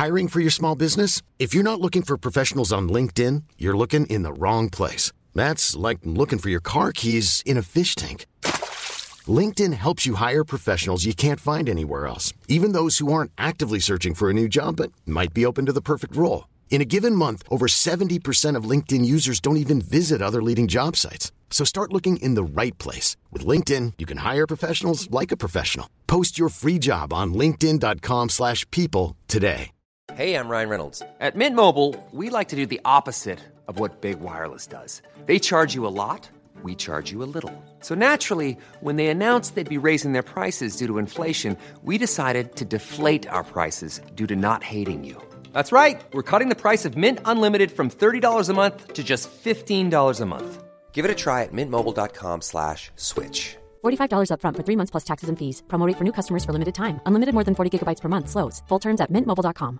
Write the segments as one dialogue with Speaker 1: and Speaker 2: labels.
Speaker 1: Hiring for your small business? If you're not looking for professionals on LinkedIn, you're looking in the wrong place. That's like looking for your car keys in a fish tank. LinkedIn helps you hire professionals you can't find anywhere else, even those who aren't actively searching for a new job but might be open to the perfect role. In a given month, over 70% of LinkedIn users don't even visit other leading job sites. So start looking in the right place. With LinkedIn, you can hire professionals like a professional. Post your free job on linkedin.com/people today.
Speaker 2: Hey, I'm Ryan Reynolds. At Mint Mobile, we like to do the opposite of what Big Wireless does. They charge you a lot, we charge you a little. So naturally, when they announced they'd be raising their prices due to inflation, we decided to deflate our prices due to not hating you. That's right. We're cutting the price of Mint Unlimited from $30 a month to just $15 a month. Give it a try at mintmobile.com/switch.
Speaker 3: $45 up front for 3 months plus taxes and fees. Promo rate for new customers for limited time. Unlimited more than 40 gigabytes per month. Slows full terms at mintmobile.com.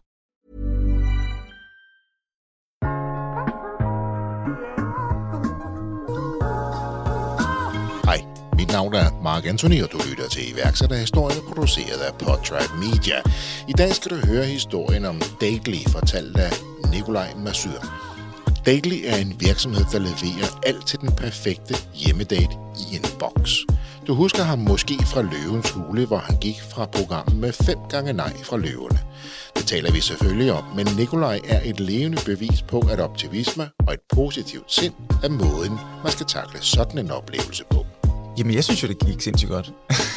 Speaker 4: Hej, mit navn er Mark Anthony, og du lytter til iværksætterhistorien, produceret af Podtribe Media. I dag skal du høre historien om Dately, fortalt af Nikolaj Masur. Dately er en virksomhed, der leverer alt til den perfekte hjemmedate i en boks. Du husker ham måske fra Løvens Hule, hvor han gik fra programmet med 5 gange nej fra løverne. Det taler vi selvfølgelig om, men Nikolaj er et levende bevis på, at optimisme og et positivt sind er måden, man skal takle sådan en oplevelse på.
Speaker 5: Jamen, jeg synes jo, det gik sindssygt godt.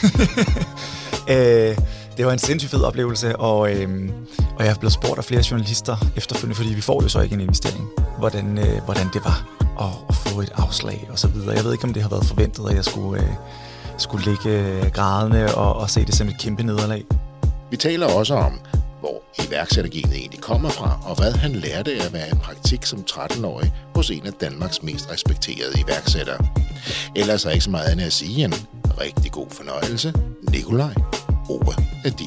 Speaker 5: Det var en sindssygt fed oplevelse, og jeg er blevet spurgt af flere journalister efterfølgende, fordi vi får jo så ikke en investering, hvordan det var at få et afslag og så videre. Jeg ved ikke, om det har været forventet, at jeg skulle ligge grædende og se det som et kæmpe nederlag.
Speaker 4: Vi taler også om, hvor iværksættergenet egentlig kommer fra, og hvad han lærte af at være i praktik som 13-årig hos en af Danmarks mest respekterede iværksættere. Ellers er ikke så meget andet at sige end rigtig god fornøjelse. Nikolaj, ordet er din.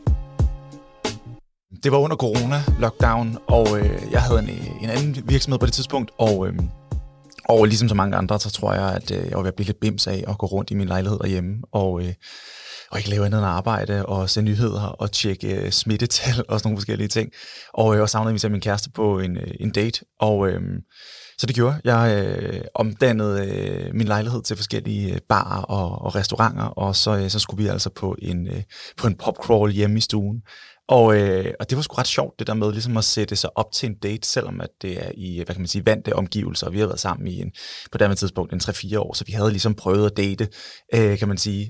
Speaker 5: Det var under corona-lockdown, og jeg havde en anden virksomhed på det tidspunkt, og ligesom så mange andre, så tror jeg, at jeg var ved at blive lidt bims af at gå rundt i min lejlighed derhjemme, og ikke lave andet end arbejde, og se nyheder, og tjekke smittetal, og sådan nogle forskellige ting. Og jeg savnede mig min kæreste på en date, og så det gjorde jeg. Omdannede min lejlighed til forskellige barer og restauranter, og så skulle vi altså på en popcrawl hjemme i stuen. Og det var sgu ret sjovt, det der med ligesom at sætte sig op til en date, selvom at det er i, hvad kan man sige, vante omgivelser. Vi har været sammen i på det tidspunkt 3-4 år, så vi havde ligesom prøvet at date, kan man sige.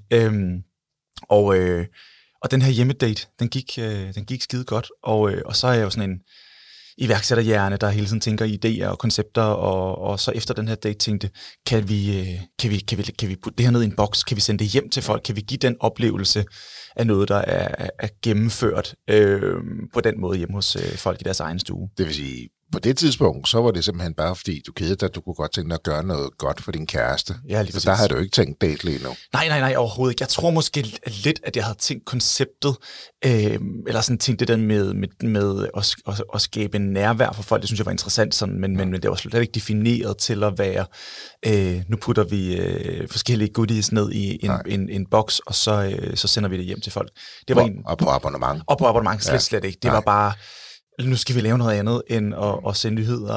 Speaker 5: Og den her hjemmedate, den gik skide godt, og så er jeg jo sådan en iværksætterhjerne, der hele tiden tænker i idéer og koncepter, og så efter den her date tænkte, kan vi putte det her ned i en boks, kan vi sende det hjem til folk, kan vi give den oplevelse af noget, der er gennemført på den måde hjemme hos folk i deres egen stue.
Speaker 4: Det vil sige, på det tidspunkt, så var det simpelthen bare fordi, du kedede dig, at du kunne godt tænke dig at gøre noget godt for din kæreste. Ja, lige præcis. Så der havde du ikke tænkt Dately endnu.
Speaker 5: Nej, overhovedet ikke. Jeg tror måske lidt, at jeg havde tænkt konceptet, eller sådan tænkt det der med at skabe en nærvær for folk. Det synes jeg var interessant, sådan, men det var slet ikke defineret til at være, nu putter vi forskellige goodies ned i en boks, og så sender vi det hjem til folk. Det var
Speaker 4: og på abonnement.
Speaker 5: Og på abonnement, slet ikke. Det var bare, nu skal vi lave noget andet end at sende nyheder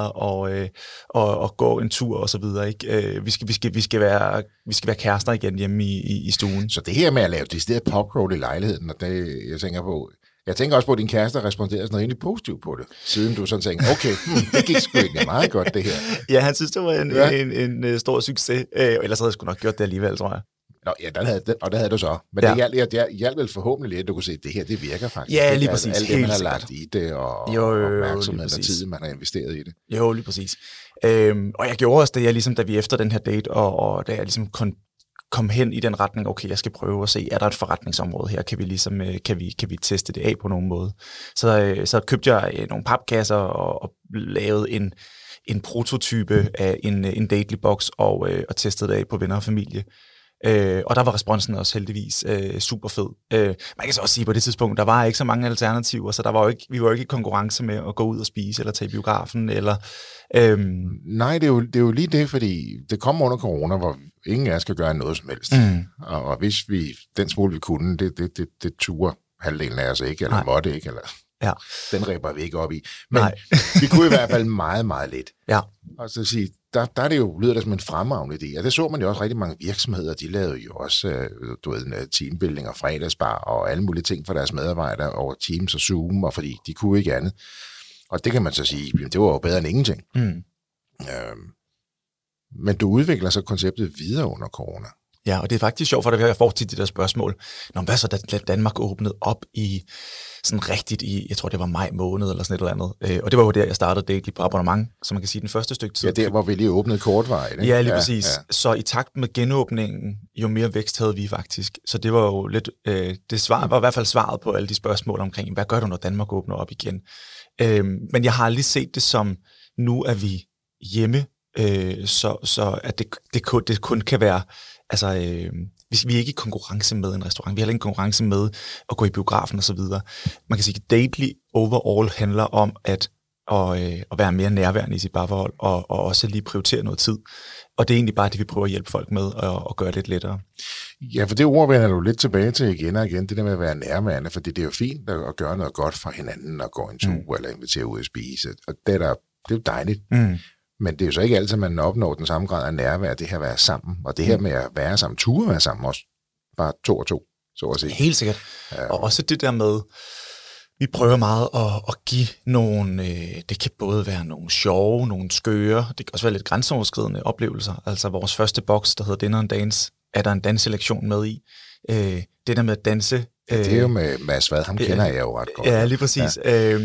Speaker 5: og gå en tur og så videre, ikke? Vi skal være kærester igen hjemme i stuen.
Speaker 4: Så det her med at lave det stedet popcrawl i lejligheden, og det jeg tænker også på, at din kæreste responderede sådan noget egentlig positivt på det, siden du sådan tænkte, okay, det gik sgu egentlig meget godt det her.
Speaker 5: Ja, han synes, det var en stor succes, ellers havde jeg sgu nok gjort det alligevel, tror jeg.
Speaker 4: Nå, ja, der havde du så. Men det hjalp vel forhåbentlig lidt, at du kunne se, at det her, det virker faktisk.
Speaker 5: Ja, lige præcis.
Speaker 4: Alt det, man har lagt i det, og opmærksomheden og tiden, man har investeret i det.
Speaker 5: Jo, lige præcis. Og jeg gjorde også det, da vi efter den her date, og da jeg ligesom kom hen i den retning, okay, jeg skal prøve at se, er der et forretningsområde her, kan vi teste det af på nogen måde. Så købte jeg nogle papkasser og lavede en prototype af en Dately-boks og testede det af på venner og familie. Og der var responsen også heldigvis super fed. Man kan så også sige, på det tidspunkt, der var ikke så mange alternativer, så vi var jo ikke i konkurrence med at gå ud og spise, eller tage i biografen, eller...
Speaker 4: Nej, det er jo lige det, fordi det kom under corona, hvor ingen af os skal gøre noget som helst. Og hvis den smule vi kunne, det turde halvdelen af os ikke, eller måtte ikke, eller
Speaker 5: Ja.
Speaker 4: Den ripper vi ikke op i. Men vi kunne i hvert fald meget, meget lidt.
Speaker 5: Ja.
Speaker 4: Og så sige, der er det jo, lyder det som en fremragende idé, og det så man jo også rigtig mange virksomheder, de lavede jo også teambuilding og fredagsbar og alle mulige ting for deres medarbejdere over Teams og Zoom, og fordi de kunne ikke andet. Og det kan man så sige, det var jo bedre end ingenting. Men du udvikler så konceptet videre under corona.
Speaker 5: Ja, og det er faktisk sjovt, for jeg får tit de der spørgsmål. Hvad så, da Danmark åbnede op i sådan rigtigt i, jeg tror det var maj måned eller sådan et eller andet. Og det var jo der, jeg startede Daily på abonnement, så man kan sige den første stykke tid.
Speaker 4: Ja, der hvor vi lige åbnede kortvarigt.
Speaker 5: Ja, lige præcis. Ja. Så i takt med genåbningen, jo mere vækst havde vi faktisk. Så det var jo lidt, var i hvert fald svaret på alle de spørgsmål omkring, hvad gør du, når Danmark åbner op igen? Men jeg har aldrig set det som, nu er vi hjemme, så at det kun kan være, altså, vi er ikke i konkurrence med en restaurant, vi har heller ikke konkurrence med at gå i biografen og så videre. Man kan sige, at Daily overall handler om at være mere nærværende i sit parforhold, og også lige prioritere noget tid. Og det er egentlig bare det, vi prøver at hjælpe folk med at gøre lidt lettere.
Speaker 4: Ja, for det ord vender du lidt tilbage til igen og igen, det der med at være nærværende, for det er jo fint at gøre noget godt for hinanden, og gå en tur eller invitere ud at spise, og det er jo dejligt. Men det er jo så ikke altid, at man opnår den samme grad af nærvær, det her at være sammen. Og det her med at være sammen, ture være sammen også, bare 2 og 2, så at sige.
Speaker 5: Helt sikkert. Og også det der med, vi prøver meget at give nogle, det kan både være nogle sjove, nogle skøre, det kan også være lidt grænseoverskridende oplevelser. Altså vores første boks, der hedder Dinner and Dance, er der en danselektion med i. Det der med at danse.
Speaker 4: Det er jo med Mads Vad, ham kender jeg jo ret godt.
Speaker 5: Ja, lige præcis. Ja.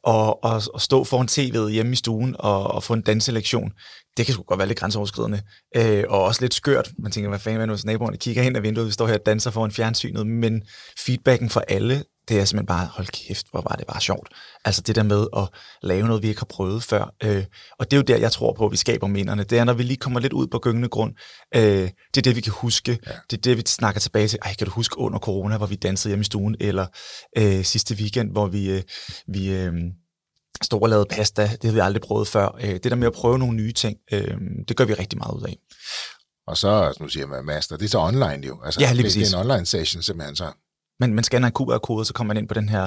Speaker 5: Og stå foran tv'et hjemme i stuen og få en danselektion, det kan sgu godt være lidt grænseoverskridende. Og også lidt skørt. Man tænker, hvad fanden er nu, hvis naboerne kigger hen ad vinduet, vi står her og danser foran fjernsynet, men feedbacken fra alle, det er simpelthen bare, hold kæft, hvor var det bare sjovt. Altså det der med at lave noget, vi ikke har prøvet før. Og det er jo der, jeg tror på, at vi skaber minderne. Det er, når vi lige kommer lidt ud på gyngende grund. Det er det, vi kan huske. Ja. Det er det, vi snakker tilbage til. Kan du huske under corona, hvor vi dansede hjemme i stuen? Eller sidste weekend, hvor vi stod og lavede pasta. Det havde vi aldrig prøvet før. Det der med at prøve nogle nye ting, det gør vi rigtig meget ud af.
Speaker 4: Og så, nu siger man master, det er så online jo. Altså,
Speaker 5: ja, lige præcis.
Speaker 4: Det er en online session simpelthen så.
Speaker 5: Man scanner en QR-kode, så kommer man ind på den her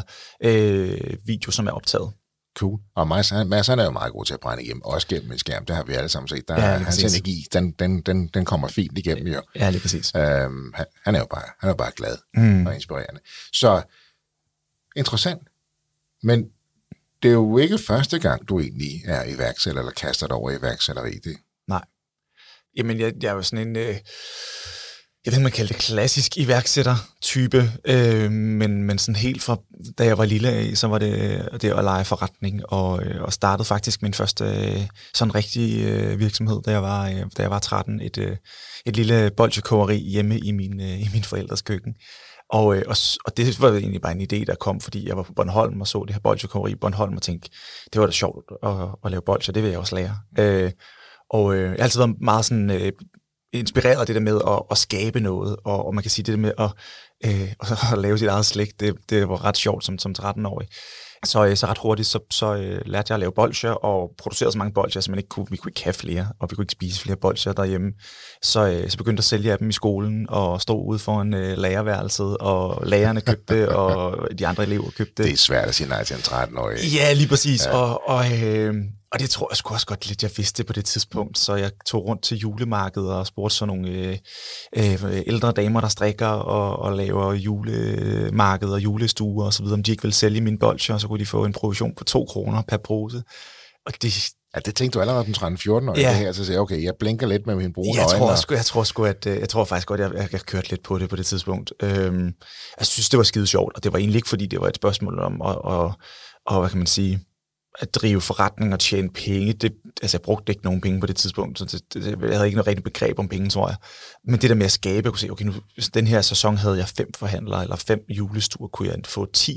Speaker 5: video, som er optaget.
Speaker 4: Cool. Og Mads han er jo meget god til at brænde igennem, også gennem en skærm. Det har vi alle sammen set. Hans energi, den kommer fint igennem jo.
Speaker 5: Ja, lige præcis.
Speaker 4: Han er jo bare glad og inspirerende. Så interessant. Men det er jo ikke første gang, du egentlig er iværksætter, eller kaster dig over iværksætteri. Det.
Speaker 5: Nej. Jamen, jeg er jo sådan en... jeg ved ikke, man kalder det klassisk iværksætter-type, men sådan helt fra, da jeg var lille af, så var det at lege forretning, og startede faktisk min første sådan rigtig virksomhed, da jeg var 13, et lille bolchekogeri hjemme i min forældres køkken. Og det var egentlig bare en idé, der kom, fordi jeg var på Bornholm og så det her bolchekogeri i Bornholm, og tænkte, det var da sjovt at lave bolcher, det vil jeg også lære. Og jeg har altid været meget sådan... inspireret af det der med at skabe noget, og man kan sige det der med at lave sit eget slik, det var ret sjovt som 13-årig. Så ret hurtigt, så lærte jeg at lave bolcher, og producerede så mange bolcher, så vi kunne ikke have flere, og vi kunne ikke spise flere bolcher derhjemme. Så begyndte jeg at sælge af dem i skolen, og stod ude foran lærerværelset, og lærerne købte, og de andre elever købte.
Speaker 4: Det er svært at sige nej til en 13-årig.
Speaker 5: Ja, lige præcis. Ja. Og det tror jeg sgu også godt lidt, jeg vidste på det tidspunkt, så jeg tog rundt til julemarkedet og spurgte sådan nogle ældre damer, der strikker og laver julemarked og julestuer og så videre, om de ikke ville sælge mine bolcher, så kunne de få en provision på 2 kroner per pose. Og det...
Speaker 4: Ja, det tænkte du allerede den 13-14-årige, ja. Det her, så siger okay, jeg blinker lidt med mine brune øjne.
Speaker 5: Jeg tror faktisk godt, jeg kørte lidt på det på det tidspunkt. Jeg synes, det var skide sjovt, og det var egentlig ikke, fordi det var et spørgsmål om at hvad kan man sige, at drive forretning og tjene penge. Jeg brugte ikke nogen penge på det tidspunkt, så jeg havde ikke noget rigtigt begreb om penge, tror jeg. Men det der med at skabe, jeg kunne se, okay, nu, den her sæson havde jeg 5 forhandlere, eller 5 julestuer, kunne jeg få 10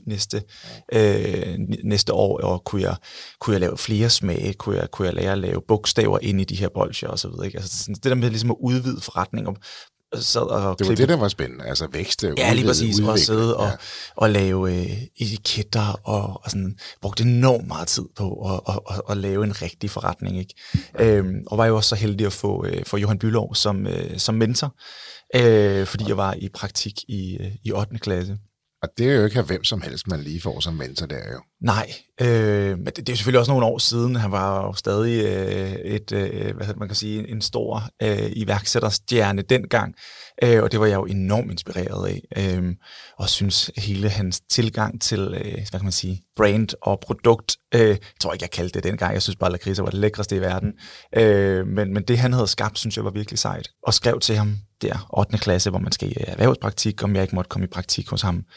Speaker 5: næste år, og kunne jeg lave flere smage, kunne jeg lære at lave bogstaver ind i de her bolcher, og så videre. Ikke? Altså, det der med ligesom at udvide forretning,
Speaker 4: det var det, der var spændende, altså vækste.
Speaker 5: Ja, lige præcis, og sidde og lave etiketter, og sådan, brugte enormt meget tid på at lave en rigtig forretning, ikke? Og var jo også så heldig at få Johan Bülow som mentor, fordi jeg var i praktik i 8. klasse.
Speaker 4: Og det er jo ikke hvem som helst, man lige får som mentor der jo.
Speaker 5: Nej, men det er jo selvfølgelig også nogle år siden. Han var jo stadig en stor iværksætterstjerne dengang, og det var jeg jo enormt inspireret af, og synes hele hans tilgang til, brand og produkt, jeg tror ikke, jeg kaldte det dengang. Jeg synes bare, lakridser var det lækreste i verden, men det, han havde skabt, synes jeg var virkelig sejt, og skrev til ham der 8. klasse, hvor man skal i erhvervspraktik, om jeg ikke måtte komme i praktik hos ham.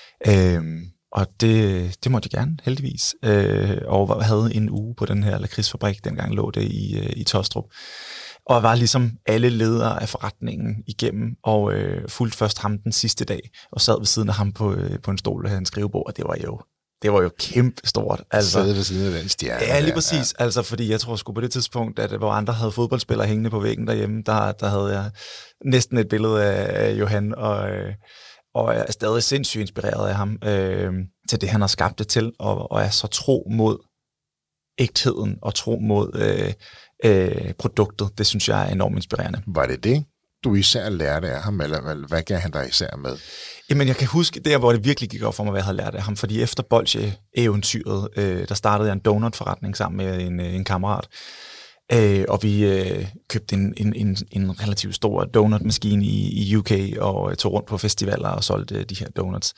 Speaker 5: Og det måtte jeg gerne, heldigvis. Og havde en uge på den her lakridsfabrik, dengang lå det i Taastrup. Og jeg var ligesom alle ledere af forretningen igennem, og fulgte først ham den sidste dag, og sad ved siden af ham på en stol af hans skrivebord, og det var jo kæmpe stort. Altså,
Speaker 4: sad ved siden af den stjerne.
Speaker 5: Ja, lige præcis. Ja. Altså, fordi jeg tror sgu på det tidspunkt, at hvor andre havde fodboldspillere hængende på væggen derhjemme, der havde jeg næsten et billede af Johan, og jeg er stadig sindssygt inspireret af ham til det, han har skabt det til, og er så tro mod ægtheden og tro mod produktet. Det synes jeg er enormt inspirerende.
Speaker 4: Var det, du især lærte af ham, eller hvad gav han dig især med?
Speaker 5: Jamen, jeg kan huske der, hvor det virkelig gik op for mig, hvad jeg havde lært af ham, fordi efter Bolsje-eventyret, der startede jeg en donutforretning sammen med en kammerat, og vi købte en relativt stor donutmaskine i UK, og tog rundt på festivaler og solgte de her donuts.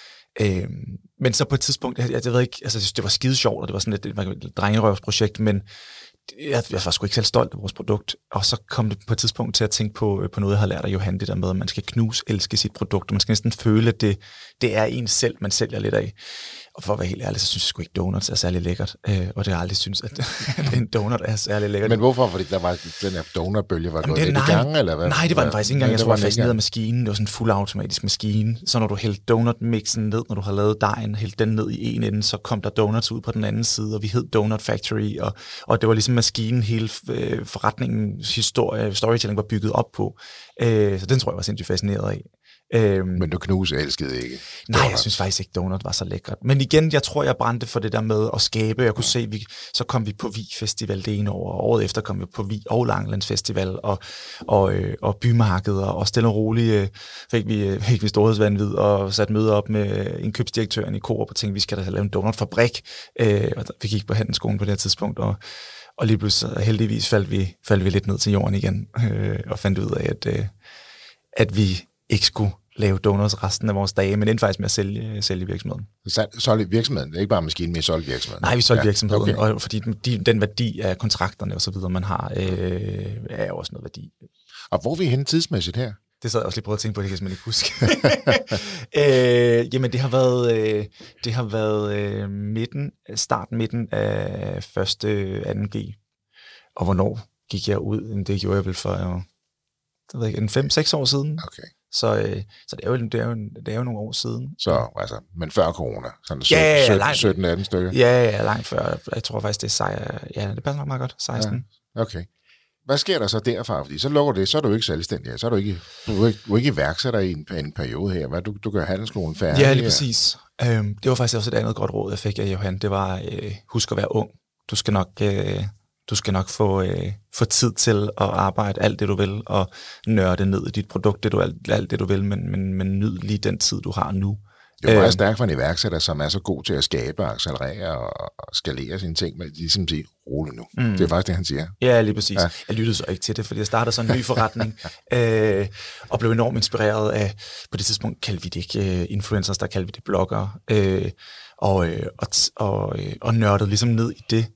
Speaker 5: Men så på et tidspunkt, jeg ved ikke, altså det var skide sjovt, og det var sådan et drengerøvsprojekt, men jeg var sgu ikke selv stolt af vores produkt, og så kom det på et tidspunkt til at tænke på noget, jeg havde lært af Johan, det der med, at man skal elske sit produkt, og man skal næsten føle, at det er en selv, man sælger lidt af. Og for at være helt ærlig, så synes jeg sgu ikke, donuts er særlig lækkert, og det har jeg aldrig synes, at en donut er særlig lækkert.
Speaker 4: Men hvorfor? Fordi der var den her donutbølge, var gået lidt i gang, eller hvad?
Speaker 5: Nej, det var den faktisk ikke engang. Jeg tror, jeg var fascineret af maskinen. Det var sådan en fuldautomatisk maskine. Så når du hældte donutmixen ned, når du havde lavet dejen, hældte den ned i en ende, så kom der donuts ud på den anden side, og vi hed Donut Factory, og det var ligesom maskinen, hele forretningens storytelling var bygget op på. Så den tror jeg var sindssygt fascineret af.
Speaker 4: Men du elskede ikke?
Speaker 5: Nej, jeg synes faktisk ikke, donut var så lækkert. Men igen, jeg tror, jeg brændte for det der med at skabe. Jeg kunne se, så kom vi på Vi Festival det ene år, og året efter kom vi på Vi og Langelands Festival, og bymarkeder, og stille og roligt fik vi storhedsvanvid, og satte møder op med indkøbsdirektøren i Coop, og tænkte, vi skal da lave en donutfabrik. Og vi gik på handelsskolen på det her tidspunkt, og lige pludselig heldigvis faldt vi lidt ned til jorden igen, og fandt ud af, at vi ikke skulle lave donuts resten af vores dage, men endte faktisk med at sælge virksomheden.
Speaker 4: Solgte virksomheden? Det er ikke bare maskinen, men solgte virksomheden?
Speaker 5: Nej, vi solgte virksomheden, okay. Og fordi den værdi af kontrakterne og så videre, man har, er jo også noget værdi. Og
Speaker 4: hvor er vi henne tidsmæssigt her?
Speaker 5: Det sad jeg også lige prøvet at tænke på, det kan jeg simpelthen ikke huske. Jamen, det har været midten af første 2G. Og hvornår gik jeg ud? Det gjorde jeg vel for en 5-6 år siden.
Speaker 4: Okay.
Speaker 5: Så det er jo nogle år siden.
Speaker 4: Så altså, men før corona, sådan 17-18 stykker?
Speaker 5: Ja, langt før. Jeg tror faktisk, det er det passer nok meget godt, 16.
Speaker 4: Ja, okay. Hvad sker der så derfra? Fordi så lukker det, så er du ikke selvstændig. Så er du ikke iværksætter i en periode her. Hvad du gør handelsskolen færdig?
Speaker 5: Ja, lige præcis. Det var faktisk også et andet godt råd, jeg fik af Johan. Det var, husk at være ung. Du skal nok få tid til at arbejde alt det, du vil, og nørde ned i dit produkt, alt det, du vil, men nyd lige den tid, du har nu.
Speaker 4: Det er meget stærkt for en iværksætter, som er så god til at skabe, accelerere og skalere sine ting, men ligesom siger, rolig nu. Det er faktisk det, han siger.
Speaker 5: Ja, lige præcis. Ja. Jeg lyttede så ikke til det, fordi jeg startede sådan en ny forretning, og blev enormt inspireret af, på det tidspunkt kaldte vi det ikke influencers, der kaldte vi det bloggere, og nørdede ligesom ned i det,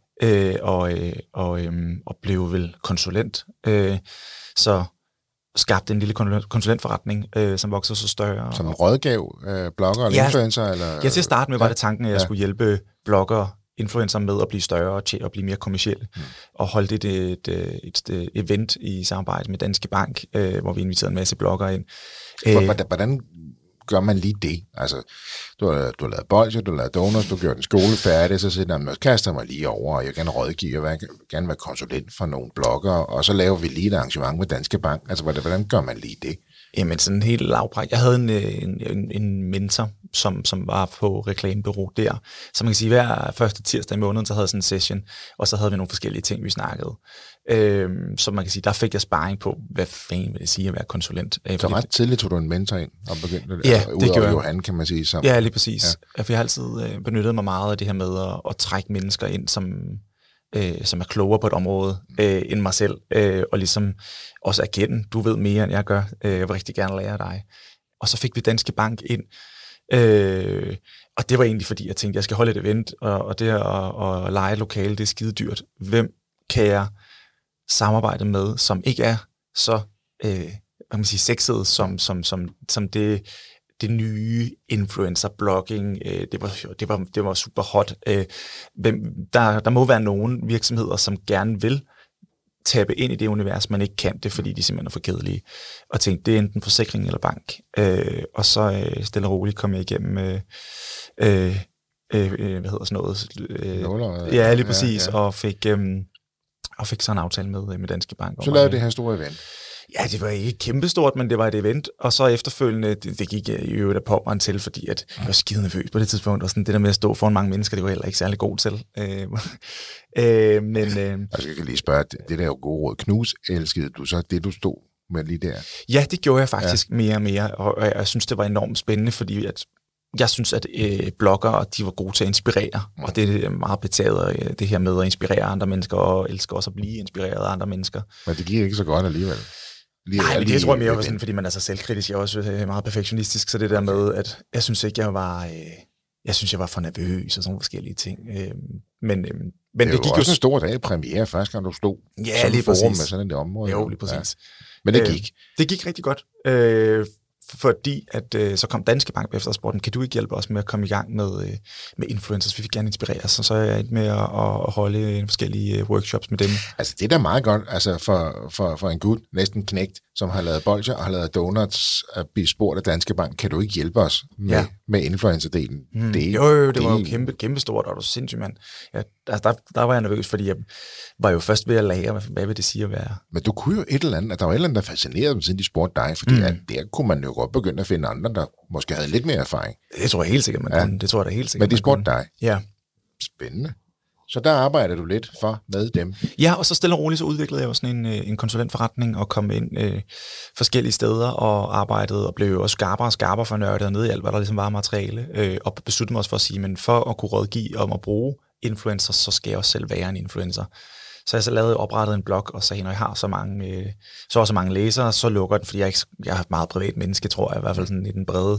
Speaker 5: og blev vel konsulent. Så skabte en lille konsulentforretning, som voksede så større.
Speaker 4: Som en rådgav blogger eller influencer? Eller?
Speaker 5: Ja, til at starte med var det tanken, at jeg skulle hjælpe blogger, influencer med at blive større og blive mere kommercielle. Og holdt et event i samarbejde med Danske Bank, hvor vi inviterede en masse bloggere ind.
Speaker 4: Hvordan gør man lige det? Altså, du har lavet bolsje, du har lavet donuts, du gjorde den skole færdig, så siger jeg, kaster mig lige over, og jeg vil gerne rådgive, jeg vil gerne være konsulent for nogle bloggere, og så laver vi lige et arrangement med Danske Bank. Altså, hvordan gør man lige det?
Speaker 5: Jamen sådan helt lavprægt. Jeg havde en mentor, som var på reklamebureau der. Så man kan sige, hver første tirsdag i måneden, så havde jeg sådan en session, og så havde vi nogle forskellige ting, vi snakkede. Så man kan sige, der fik jeg sparring på, hvad fanden vil det sige at være konsulent.
Speaker 4: Så ret tidligt tog du en mentor ind og begyndte
Speaker 5: det gjorde
Speaker 4: Johan, kan man sige.
Speaker 5: Ja, lige præcis. Ja. For jeg har altid benyttet mig meget af det her med at trække mennesker ind, som er klogere på et område end mig selv, og ligesom også erkende, du ved mere, end jeg gør. Jeg vil rigtig gerne lære dig. Og så fik vi Danske Bank ind, og det var egentlig, fordi jeg tænkte, jeg skal holde et event, og det at lege et lokale, det er skide dyrt. Hvem kan jeg samarbejde med, som ikke er så hvad man sige, sexet, som det nye influencer-blogging, det var super hot. Der må være nogle virksomheder, som gerne vil tabe ind i det univers, man ikke kan det, fordi de simpelthen er for kedelige. Og tænkte, det er enten forsikring eller bank. Og så stille og roligt kom jeg igennem, hvad hedder sådan noget? Ja, lige præcis, ja. Og fik så en aftale med Danske Bank.
Speaker 4: Så lavede det her store event.
Speaker 5: Ja, det var ikke kæmpestort, men det var et event, og så efterfølgende, det gik i øvrigt af popperen til, fordi at jeg var skide nervøs på det tidspunkt, og sådan det der med at stå foran mange mennesker, det var heller ikke særlig god til.
Speaker 4: Altså, jeg kan lige spørge, det der gode råd, knus, elskede du så det, du stod med lige der?
Speaker 5: Ja, det gjorde jeg faktisk mere og mere, og jeg synes, det var enormt spændende, fordi at jeg synes, at bloggere, de var gode til at inspirere, og det er meget betaget det her med at inspirere andre mennesker, og elsker også at blive inspireret af andre mennesker.
Speaker 4: Men det gik ikke så godt alligevel.
Speaker 5: Nej, men det tror jeg mere var sådan, fordi man er så selvkritisk. Jeg er også meget perfektionistisk, så det der med, at jeg synes ikke, jeg var for nervøs og sådan forskellige ting. Men det gik
Speaker 4: også en stor dag, premiere, første gang du stod.
Speaker 5: Ja, lige præcis.
Speaker 4: Med sådan det område.
Speaker 5: Jo, lige præcis.
Speaker 4: Ja. Men det gik.
Speaker 5: Det gik rigtig godt. Fordi at så kom Danske Bank efter sporten, kan du ikke hjælpe os med at komme i gang med influencers? Vi vil gerne inspirere os, så er jeg ind med at holde forskellige workshops med dem.
Speaker 4: Altså det er da meget godt, altså for en gut, næsten knægt, som har lavet bolcher og har lavet donuts, at blive spurgt af Danske Bank, kan du ikke hjælpe os med influencer-delen?
Speaker 5: Det var jo kæmpe stort, og du sindssygt, mand. Ja, altså der var jeg nervøs, fordi jeg var jo først ved at lære, hvad vil det sige at være.
Speaker 4: Men du kunne jo et eller andet, at der var et eller andet, der fascinerede dem, siden de spurgte dig, fordi at der kunne man jo godt begynde at finde andre, der måske havde lidt mere erfaring.
Speaker 5: Det tror jeg helt sikkert, man kunne. Det tror jeg da helt sikkert,
Speaker 4: men de spurgte dig?
Speaker 5: Ja.
Speaker 4: Spændende. Så der arbejder du lidt med dem?
Speaker 5: Ja, og så stille og roligt, så udviklede jeg jo sådan en konsulentforretning og kom ind forskellige steder og arbejdede og blev også skarpere og skarpere for nørdet ned i alt, hvad der ligesom var materiale, og besluttede mig også for at sige, men for at kunne rådgive om at bruge influencers, så skal jeg også selv være en influencer. Så jeg så oprettede en blog og sagde, når jeg har så mange læsere, så lukker den, fordi jeg er et meget privat menneske, tror jeg, i hvert fald sådan i den brede.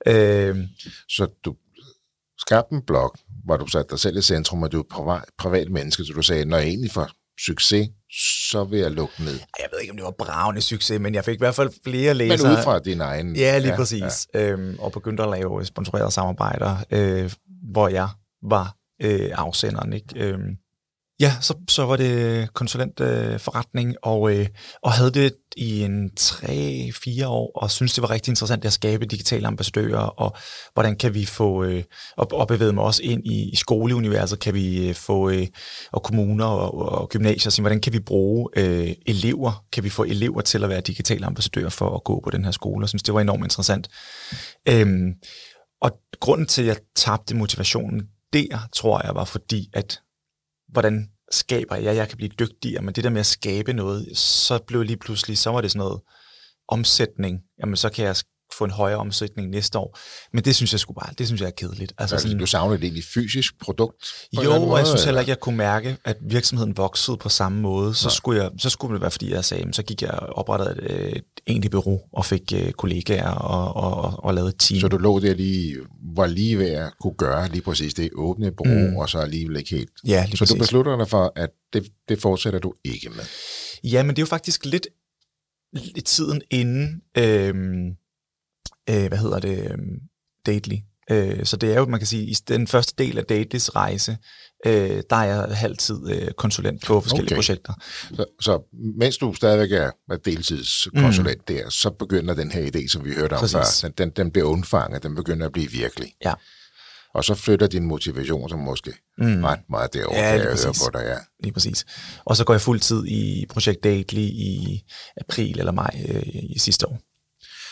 Speaker 4: Så du skabte en blog, hvor du satte dig selv i centrum, og du er privat menneske, så du sagde, når jeg egentlig får succes, så vil jeg lukke ned.
Speaker 5: Jeg ved ikke, om det var bravende succes, men jeg fik i hvert fald flere læsere.
Speaker 4: Men ud fra din egen...
Speaker 5: Ja, lige præcis. Ja. Og begyndte at lave sponsorerede samarbejder, hvor jeg var afsenderen, ikke? Ja, så var det konsulentforretning, og havde det i en 3-4 år, og synes det var rigtig interessant at skabe digitale ambassadører, og hvordan kan vi få, og bevæge mig også ind i skoleuniverset, kan vi få, og kommuner og gymnasier, så hvordan kan vi bruge elever, kan vi få elever til at være digitale ambassadører for at gå på den her skole, og synes det var enormt interessant. Og grunden til, at jeg tabte motivationen der, tror jeg, var fordi, at hvordan skaber jeg kan blive dygtigere, men det der med at skabe noget, så blev lige pludselig, så var det sådan noget omsætning, jamen så kan jeg få en højere omsætning næste år, men det synes jeg er kedeligt. Altså sådan,
Speaker 4: du savner det egentlig fysisk produkt?
Speaker 5: Jo, og jeg synes heller ikke, jeg kunne mærke, at virksomheden voksede på samme måde, så skulle det være, fordi jeg sagde, så gik jeg og oprettede et egentligt bureau, og fik kollegaer og lavede et team.
Speaker 4: Så du lå der var lige ved at kunne gøre lige præcis det, åbne bureau, og så alligevel ikke helt.
Speaker 5: Ja, lige
Speaker 4: så
Speaker 5: præcis.
Speaker 4: Du beslutter dig for, at det fortsætter du ikke med?
Speaker 5: Ja, men det er jo faktisk lidt tiden inden... Dately. Så det er jo, man kan sige, i den første del af Datlys rejse, der er jeg halvtid konsulent på forskellige projekter.
Speaker 4: Så mens du stadigvæk er deltidskonsulent der, så begynder den her idé, som vi hørte om før, den bliver undfanget, den begynder at blive virkelig.
Speaker 5: Ja.
Speaker 4: Og så flytter din motivation, som måske ret meget derovre, kan jeg høre på dig. Ja.
Speaker 5: Lige præcis. Og så går jeg fuldtid i projekt Dately i april eller maj i sidste år.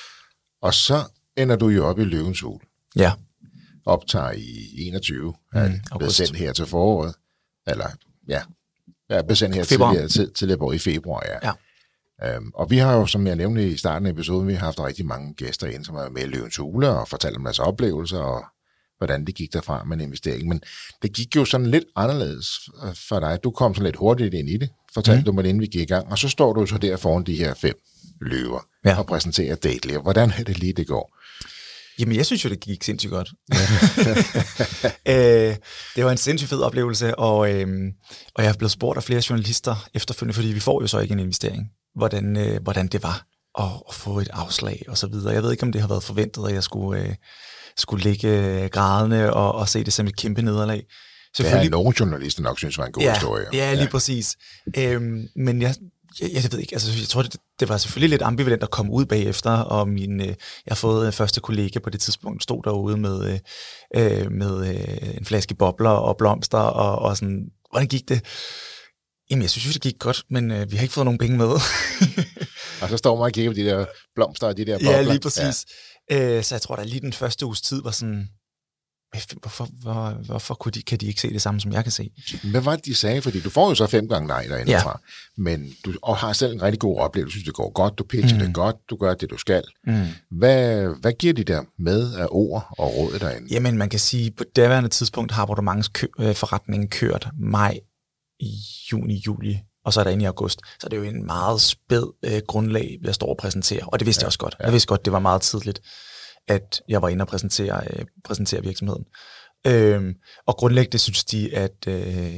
Speaker 4: Og så ender du jo op i Løvens Hule.
Speaker 5: Ja.
Speaker 4: Optager i 21, blev sendt her til foråret. Eller, blev sendt her tidligere i februar, ja. Og vi har jo, som jeg nævnte i starten af episoden, vi har haft rigtig mange gæster ind, som er med i Løvens Hule og fortalt om deres oplevelser og hvordan det gik derfra med en investering. Men det gik jo sådan lidt anderledes for dig. Du kom sådan lidt hurtigt ind i det, fortalte du mig, inden vi gik i gang, og så står du så der foran de her 5 løver og præsenterer Dately. Hvordan er det lige, det går?
Speaker 5: Jamen, jeg synes jo, det gik sindssygt godt. Det var en sindssygt fed oplevelse, og jeg er blevet spurgt af flere journalister efterfølgende, fordi vi får jo så ikke en investering, hvordan det var at få et afslag og så videre. Jeg ved ikke, om det har været forventet, at jeg skulle ligge grædende og se det som et kæmpe nederlag.
Speaker 4: Det er nogle journalister nok synes var en god historie.
Speaker 5: Ja, lige præcis. Men jeg ved ikke, altså jeg tror, det var selvfølgelig lidt ambivalent at komme ud bagefter, og jeg har fået første kollega på det tidspunkt, stod derude med en flaske bobler og blomster, og sådan, hvordan gik det? Jamen, jeg synes, det gik godt, men vi har ikke fået nogen penge med.
Speaker 4: Og så står man og kigger på de der blomster og de der bobler.
Speaker 5: Ja, lige præcis. Ja. Så jeg tror, at lige den første uges tid var sådan, hvorfor kan de ikke se det samme, som jeg kan se?
Speaker 4: Hvad var det, de sagde? Fordi du får jo så 5 gange nej derindefra, men du har selv en rigtig god oplevelse. Du synes, det går godt, du pitcher det godt, du gør det, du skal. Hvad giver de der med af ord og råd derinde?
Speaker 5: Jamen, man kan sige, på daværende tidspunkt har abonnementsforretningen kørt maj, juni, juli, og så er der inde i august. Så det er jo en meget spæd grundlag, jeg står og præsenterer, og det vidste jeg også godt. Jeg vidste godt, det var meget tidligt, at jeg var inde og præsentere virksomheden. Og grundlæggende synes de, at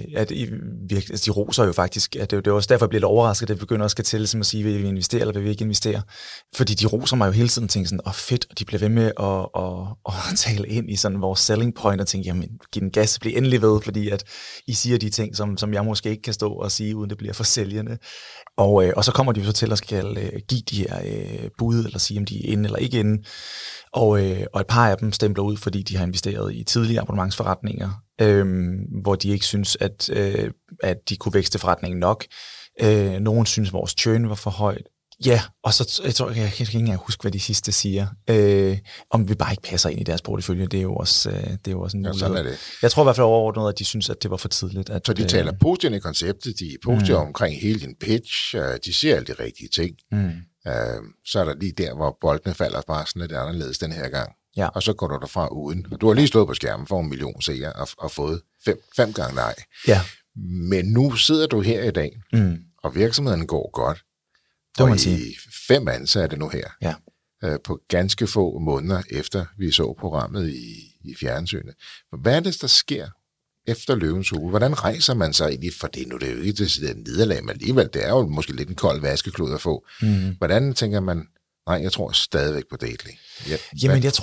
Speaker 5: de roser jo faktisk, at det er også derfor, jeg bliver lidt overrasket, at det begynder at skal til at sige, vil vi investere, eller vil vi ikke investere? Fordi de roser mig jo hele tiden og tænker sådan, fedt, og de bliver ved med at tale ind i sådan vores selling point, og tænker, jamen, giv den gas, bliv endelig ved, fordi at I siger de ting, som jeg måske ikke kan stå og sige, uden det bliver for sælgende. Og så kommer de jo så til at skal give de her bud, eller sige, om de er inde eller ikke inde. Og et par af dem stempler ud, fordi de har investeret i tidligere abonnementsforretninger, hvor de ikke synes, at de kunne vækste forretningen nok. Nogen synes, vores churn var for højt. Ja, og så jeg tror jeg kan ikke engang huske, hvad de sidste siger. Om vi bare ikke passer ind i deres portefølje, det er jo også en mulighed.
Speaker 4: Sådan er det.
Speaker 5: Jeg tror i hvert fald overordnet, at de synes, at det var for tidligt.
Speaker 4: Så de taler positivt i konceptet, de er positive omkring hele din pitch, de siger alle de rigtige ting. Så er der lige der, hvor boldene falder bare sådan lidt anderledes den her gang.
Speaker 5: Ja.
Speaker 4: Og så går du derfra uden. Og du har lige stået på skærmen for 1 million seere og fået 5 gange nej.
Speaker 5: Ja.
Speaker 4: Men nu sidder du her i dag, og virksomheden går godt.
Speaker 5: Og
Speaker 4: i 5 ansatte nu her.
Speaker 5: Ja.
Speaker 4: På ganske få måneder efter vi så programmet i fjernsynet. Hvad er det, der sker efter Løvens Hule? Hvordan rejser man sig egentlig? For det nu det er jo ikke det nederlag, men alligevel, det er jo måske lidt en kold vaskeklud at få. Hvordan tænker man, nej, jeg tror stadigvæk på Dately?
Speaker 5: Jamen, jeg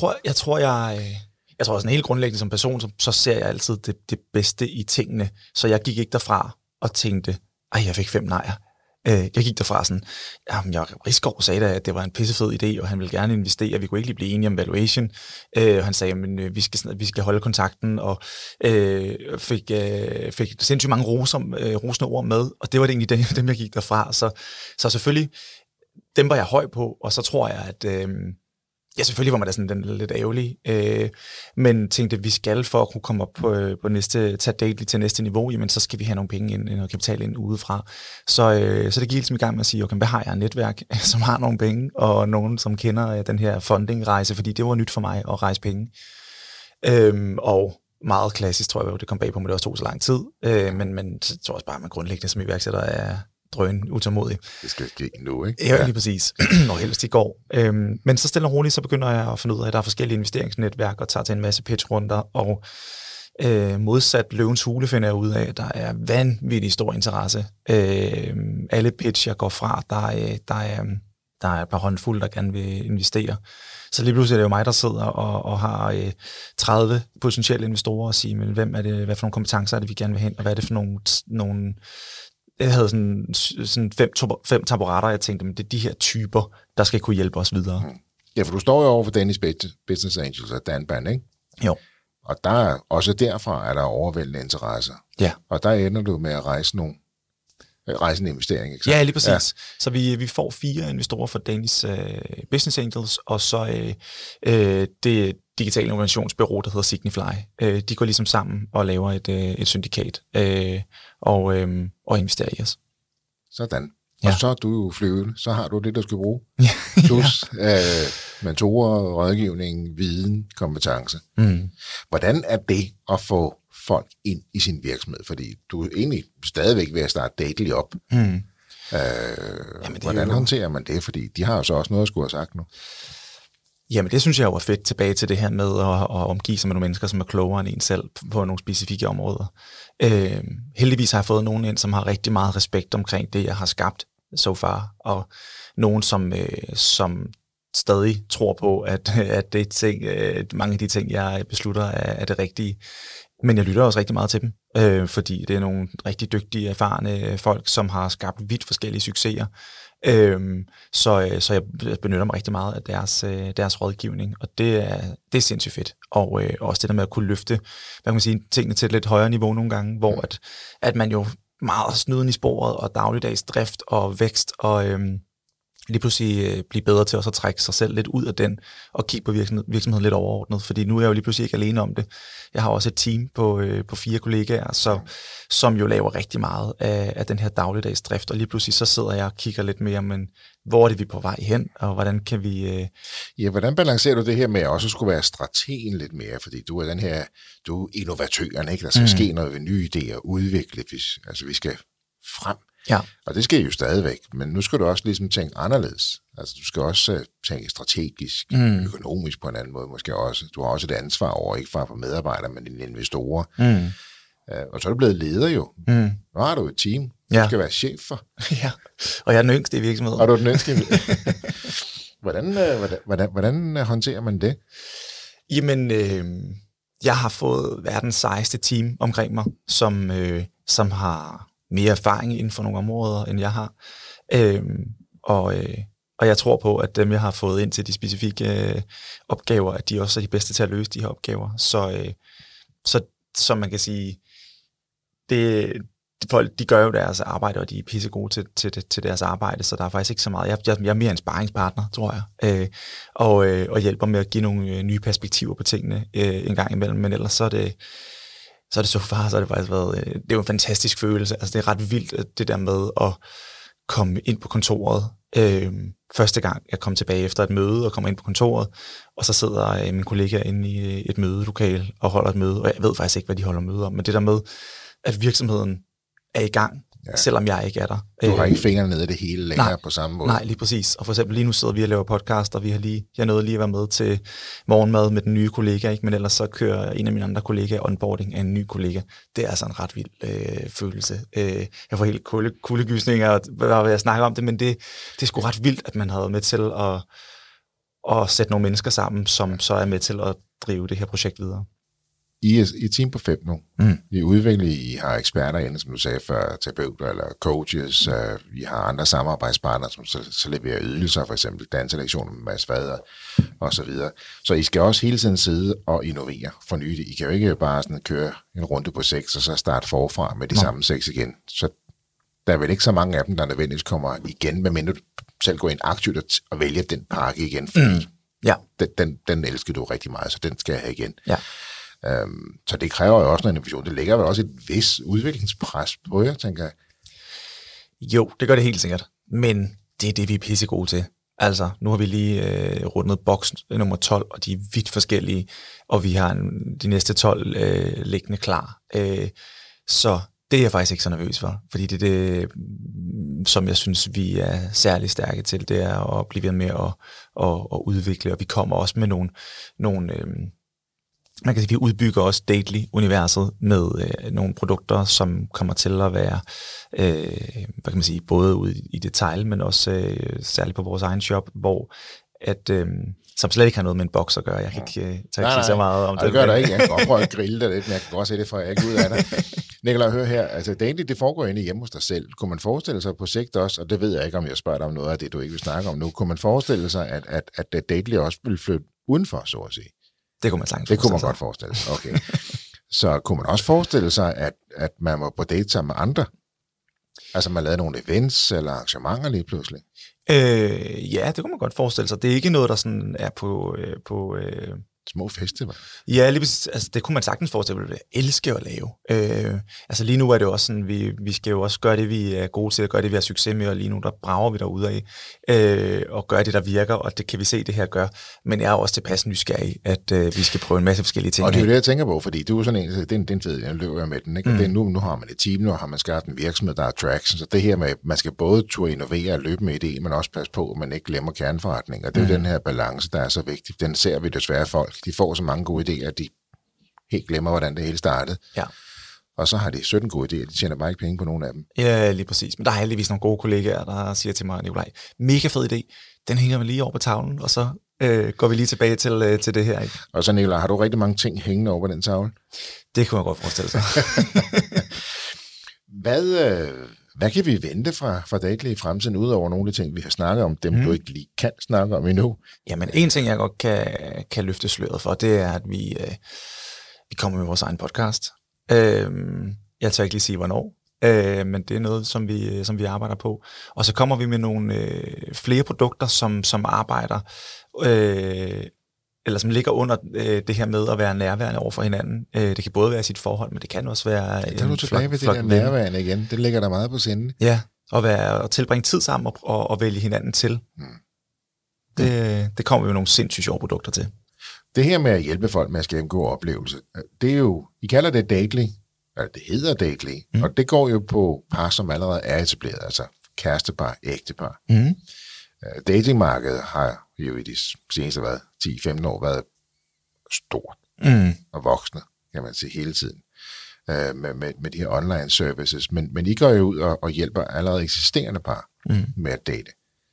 Speaker 5: tror sådan helt grundlæggende som person, så ser jeg altid det bedste i tingene. Så jeg gik ikke derfra og tænkte, jeg fik 5 nejer. Jeg gik derfra sådan, Risgaard sagde da, at det var en pissefed idé, og han ville gerne investere. Vi kunne ikke lige blive enige om valuation. Han sagde, men vi skal holde kontakten, og fik sindssygt mange rosende ord med, og det var det egentlig dem, jeg gik derfra. Så selvfølgelig, dem var jeg høj på, og så tror jeg, at selvfølgelig var man da sådan lidt ærgerlig, men tænkte, at vi skal for at kunne komme op på næste, tage Dately til næste niveau, jamen så skal vi have nogle penge ind, noget kapital ind udefra. Så det gik ligesom i gang med at sige, okay, hvad har jeg et netværk, som har nogle penge, og nogen, som kender den her funding-rejse, fordi det var nyt for mig at rejse penge. Og meget klassisk, tror jeg, det kom bag på mig, det også tog så lang tid, men så tror jeg også bare, at man grundlæggende som iværksætter er drøn utålmodig.
Speaker 4: Det skal ske nu, ikke?
Speaker 5: Ja, lige præcis. Når helst i går. Men så stille og roligt, så begynder jeg at finde ud af, at der er forskellige investeringsnetværk, og tager til en masse pitchrunder, og modsat Løvens Hule finder jeg ud af, at der er vanvittig stor interesse. Alle pitch, jeg går fra, der er et par håndfulde, der gerne vil investere. Så lige pludselig er det jo mig, der sidder og har 30 potentielle investorer og siger, men hvem er det, hvad for nogle kompetencer er det, vi gerne vil hen, og hvad er det for nogle jeg havde sådan 5 taburetter, jeg tænkte, men det er de her typer, der skal kunne hjælpe os videre.
Speaker 4: Ja, for du står jo over for Danish Business Angels og Danban, ikke?
Speaker 5: Jo.
Speaker 4: Og også derfra er der overvældende interesse.
Speaker 5: Ja.
Speaker 4: Og der ender du med at rejse nogle rejsende investering, ikke sant?
Speaker 5: Ja, lige præcis. Ja. Så vi får 4 investorer fra Danish Business Angels, og så det digitale innovationsbureau, der hedder Signify. De går ligesom sammen og laver et syndikat og investerer i os.
Speaker 4: Sådan. Og så er du jo flyvende, så har du det, du skal bruge. Plus mentorer, rådgivning, viden, kompetence. Hvordan er det at få folk ind i sin virksomhed? Fordi du er egentlig stadigvæk ved at starte Dately op. Hvordan håndterer man det? Fordi de har jo så også noget at skulle have sagt nu.
Speaker 5: Jamen det synes jeg jo er fedt, tilbage til det her med at omgive sig med nogle mennesker, som er klogere end en selv på nogle specifikke områder. Heldigvis har jeg fået nogen ind, som har rigtig meget respekt omkring det, jeg har skabt so far, og nogen, som stadig tror på, at det ting, mange af de ting, jeg beslutter, er det rigtige. Men jeg lytter også rigtig meget til dem, fordi det er nogle rigtig dygtige, erfarne folk, som har skabt vidt forskellige succeser. Så jeg benytter mig rigtig meget af deres rådgivning, og det er sindssygt fedt. Og også det der med at kunne løfte, hvad kan man sige, tingene til et lidt højere niveau nogle gange, hvor at man jo meget snyden i sporet og dagligdags drift og vækst og lige pludselig blive bedre til også at trække sig selv lidt ud af den og kigge på virksomheden lidt overordnet, fordi nu er jeg jo lige pludselig ikke alene om det. Jeg har også et team på 4 kollegaer, som jo laver rigtig meget af den her dagligdags drift, og lige pludselig så sidder jeg og kigger lidt mere, men hvor er det vi på vej hen, og hvordan kan vi...
Speaker 4: Ja, hvordan balancerer du det her med at også skulle være strategen lidt mere, fordi du er innovatøren, ikke? Der skal ske noget ved nye idéer, udvikle, vi skal frem.
Speaker 5: Ja.
Speaker 4: Og det sker jo stadigvæk, men nu skal du også ligesom tænke anderledes. Altså du skal også tænke strategisk, økonomisk på en anden måde måske også. Du har også et ansvar over, ikke bare for medarbejdere, men dine investorer. Og så er du blevet leder jo. Nu har du et team, du skal være chef for.
Speaker 5: Ja, og jeg er den yngste i virksomheden.
Speaker 4: Og du er den yngste. Hvordan håndterer man det?
Speaker 5: Jamen, jeg har fået verdens sejeste team omkring mig, som har mere erfaring inden for nogle områder, end jeg har. Og jeg tror på, at dem, jeg har fået ind til de specifikke opgaver, at de også er de bedste til at løse de her opgaver. Så man kan sige, folk, de gør jo deres arbejde, og de er pissegode til deres arbejde, så der er faktisk ikke så meget. Jeg er mere en sparringspartner, tror jeg, og hjælper med at give nogle nye perspektiver på tingene en gang imellem, men ellers så er det så far, så har det faktisk været, det er jo en fantastisk følelse. Altså det er ret vildt, det der med at komme ind på kontoret. Første gang jeg kom tilbage efter et møde og kommer ind på kontoret, og så sidder min kollega inde i et mødelokale og holder et møde, og jeg ved faktisk ikke, hvad de holder møde om, men det der med, at virksomheden er i gang, selvom jeg ikke er der.
Speaker 4: Du har ikke fingrene nede i det hele længere på samme måde.
Speaker 5: Nej, lige præcis. Og for eksempel lige nu sidder vi og laver podcast, og jeg nåede lige at være med til morgenmad med den nye kollega, ikke? Men ellers så kører en af mine andre kollegaer onboarding af en ny kollega. Det er altså en ret vild følelse. Jeg får helt kuldegysninger, hvad jeg snakker om det, men det er sgu ret vildt, at man havde med til at sætte nogle mennesker sammen, som så er med til at drive det her projekt videre.
Speaker 4: I er et team på 5 nu. I udvikler, I har eksperter inde, som du sagde før, terapeuter eller coaches. I har andre samarbejdspartnere, som så leverer ydelser, for eksempel danselektioner med Mads Vader og så videre. Så I skal også hele tiden sidde og innovere, forny det. I kan jo ikke bare sådan køre en runde på 6, og så starte forfra med de samme 6 igen. Så der er vel ikke så mange af dem, der nødvendigvis kommer igen, medmindre du selv går ind aktivt og vælger den pakke igen, fordi den elsker du rigtig meget, så den skal jeg have igen.
Speaker 5: Ja.
Speaker 4: Så det kræver jo også noget innovation. Det lægger vel også et vis udviklingspres på jer, tænker jeg.
Speaker 5: Jo, det gør det helt sikkert. Men det er det, vi er pissegode til. Altså, nu har vi lige rundet boks nummer 12, og de er vidt forskellige, og vi har de næste 12 liggende klar. Så det er jeg faktisk ikke så nervøs for, fordi det er det, som jeg synes, vi er særlig stærke til, det er at blive ved med at udvikle, og vi kommer også med nogle man kan sige, vi udbygger også Dately-universet med nogle produkter, som kommer til at være, hvad kan man sige, både ude i detail, men også særligt på vores egen shop, hvor som slet ikke har noget med en boks at gøre. Jeg kan ikke sige så meget om det.
Speaker 4: Det gør der ikke. Jeg kan godt prøve at grille dig lidt, men jeg kan godt se det, for jeg er ikke ud af det. Nikolaj, hør her. Altså, Dately, det foregår inde hjemme hos dig selv. Kunne man forestille sig på sigt også, og det ved jeg ikke, om jeg spørger dig om noget af det, du ikke vil snakke om nu, kunne man forestille sig, at Dately også vil flytte udenfor, så at sige?
Speaker 5: Det kunne man sagtens
Speaker 4: forestille sig. Det kunne man godt forestille sig, okay. Så kunne man også forestille sig, at man var på date sammen med andre Altså man lavede nogle events eller arrangementer lige pludselig?
Speaker 5: Ja, det kunne man godt forestille sig. Det er ikke noget, der sådan er på
Speaker 4: små festivaler?
Speaker 5: Ja, lige præcis. Altså, det kunne man sagtens forestille sig, at jeg elsker at lave. Altså lige nu er det jo også sådan, vi skal jo også gøre det, vi er gode til, at gøre det, vi har succes med, og lige nu der brager vi derude af, og gøre det, der virker, og det kan vi se, det her gør. Men jeg er også tilpas nysgerrig, at vi skal prøve en masse forskellige ting.
Speaker 4: Og det er jo det, jeg tænker på, fordi du er sådan en, det er en fed, jeg løber med den, ikke? Mm. Nu har man et team, nu har man skabt en virksomhed, der er traction, så det her med, man skal både turde innovere og løbe med idé, men også passe på, at man ikke glemmer kerneforretning, og det er jo den her balance, der er så vigtig. Den ser vi desværre folk. De får så mange gode idéer, at de helt glemmer, hvordan det hele startede.
Speaker 5: Ja.
Speaker 4: Og så har de 17 gode idéer, de tjener bare ikke penge på nogen af dem.
Speaker 5: Ja, lige præcis. Men der er heldigvis nogle gode kollegaer, der siger til mig, Nikolaj, mega fed idé, den hænger vi lige over på tavlen, og så går vi lige tilbage til det her. Ikke?
Speaker 4: Og så, Nikolaj, har du rigtig mange ting hængende over på den tavle?
Speaker 5: Det kunne jeg godt forestille sig.
Speaker 4: Hvad kan vi vente fra Dately i fremtiden, udover nogle af de ting, vi har snakket om, dem du ikke lige kan snakke om endnu?
Speaker 5: Jamen, en ting, jeg godt kan løfte sløret for, det er, at vi kommer med vores egen podcast. Jeg tør ikke lige sige, hvornår, men det er noget, som vi arbejder på. Og så kommer vi med nogle flere produkter, som arbejder, eller som ligger under det her med at være nærværende over for hinanden. Det kan både være sit forhold, men det kan også være...
Speaker 4: Det er du tilbage ved det der nærværende igen. Det ligger der meget på sinde.
Speaker 5: Ja, at tilbringe tid sammen og vælge hinanden til. Det kommer vi med nogle sindssygt sjove produkter til. Det
Speaker 4: her med at hjælpe folk med at skabe en god oplevelse, det er jo... I kalder det Dately, eller det hedder Dately, og det går jo på par, som allerede er etableret, altså kærestepar, ægtepar. Datingmarkedet har jo i de seneste 10-15 år været stort og voksende, kan man sige, hele tiden med de her online services. Men I går jo ud og hjælper allerede eksisterende par med at date.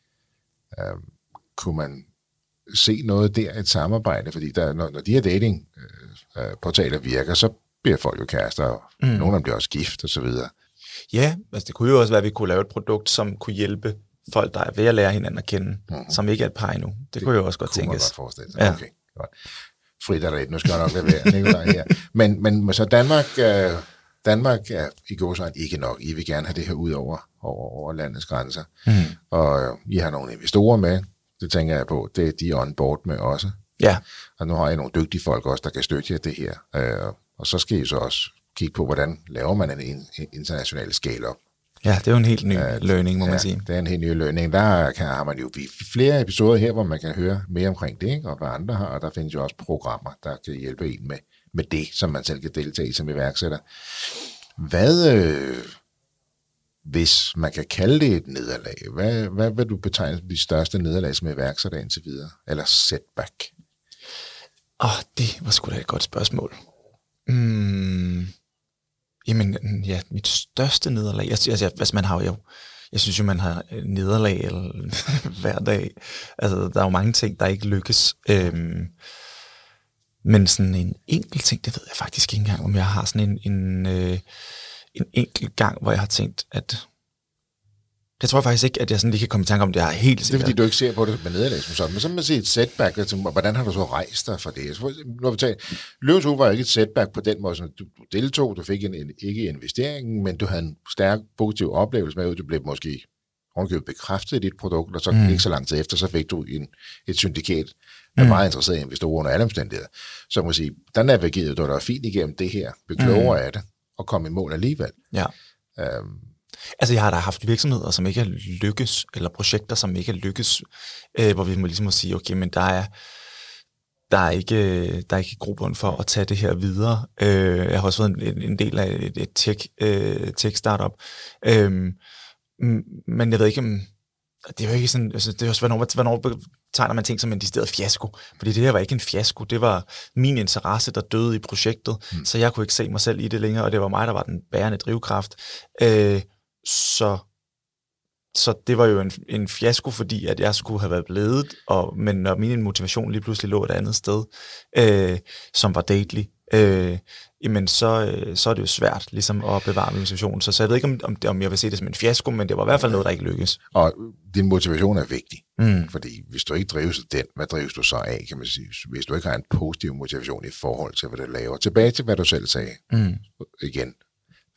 Speaker 4: Kunne man se noget der, et samarbejde? Fordi når de her datingportaler virker, så bliver folk jo kærester, og nogle af dem bliver også gift og så videre.
Speaker 5: Ja, altså det kunne jo også være, at vi kunne lave et produkt, som kunne hjælpe folk, der er ved at lære hinanden at kende, som ikke er et par endnu. Det kunne jo også godt tænkes.
Speaker 4: Det kunne man godt forestille sig. Ja. Okay, godt. Frit er der lidt. Nu skal jeg nok levere, Nikolaj her. Men så Danmark er i gåseøjne ikke nok. I vil gerne have det her ud over landets grænser. Og I har nogle investorer med. Det tænker jeg på. Det er de on board med også.
Speaker 5: Ja.
Speaker 4: Og nu har jeg nogle dygtige folk også, der kan støtte jer det her. Og så skal I så også kigge på, hvordan laver man en international scale-up.
Speaker 5: Ja, det er jo en helt ny learning, må man sige.
Speaker 4: Det er en helt ny learning. Der har man jo flere episoder her, hvor man kan høre mere omkring det, ikke? Og hvad andre har, og der findes jo også programmer, der kan hjælpe en med det, som man selv kan deltage i som iværksætter. Hvis man kan kalde det et nederlag, hvad vil du betegne de største nederlag som iværksætter indtil videre? Eller setback?
Speaker 5: Det var sgu da et godt spørgsmål. Jamen, ja, mit største nederlag, altså man har jo, jeg synes jo, man har nederlag hver dag. Altså, der er jo mange ting, der ikke lykkes. Men sådan en enkelt ting, det ved jeg faktisk ikke engang, om jeg har sådan en enkelt gang, hvor jeg har tænkt, at... Det tror jeg faktisk ikke, at jeg sådan lige kan komme i tanke om, det er helt sikkert.
Speaker 4: Det er fordi, du ikke ser på det med nederlag som sådan. Men så må man sige et setback, hvordan har du så rejst dig fra det? Nu har vi talt, Løvens Hule var ikke et setback på den måde, sådan, du deltog, du fik ikke investeringen, men du havde en stærk positiv oplevelse med, at du blev måske bekræftet i dit produkt, og så ikke så lang tid efter, så fik du et syndikat af meget interesserede investorer under alle omstændigheder. Så må man sige, der navigerede du dig fint igennem det her, blev klogere af det, og kom i mål alligevel.
Speaker 5: Ja. Altså, jeg har da haft virksomheder, som ikke har lykkes, eller projekter, som ikke har lykkes, hvor vi må ligesom sige, okay, men der er ikke grobund for at tage det her videre. Jeg har også været en del af et tech-startup. Men jeg ved ikke, om... Det er jo ikke sådan... Altså, det er også, hvornår betegner man ting som en decideret fiasko? Fordi det her var ikke en fiasko. Det var min interesse, der døde i projektet, så jeg kunne ikke se mig selv i det længere, og det var mig, der var den bærende drivkraft. Så det var jo en fiasko, fordi at jeg skulle have været blevet, men når min motivation lige pludselig lå et andet sted, som var Dately, jamen så er det jo svært ligesom at bevare min motivation. Så jeg ved ikke, om jeg vil se det som en fiasko, men det var i hvert fald noget, der ikke lykkes.
Speaker 4: Og din motivation er vigtig, fordi hvis du ikke drives af den, hvad drives du så af, kan man sige? Hvis du ikke har en positiv motivation i forhold til, hvad du laver. Tilbage til, hvad du selv sagde. Igen.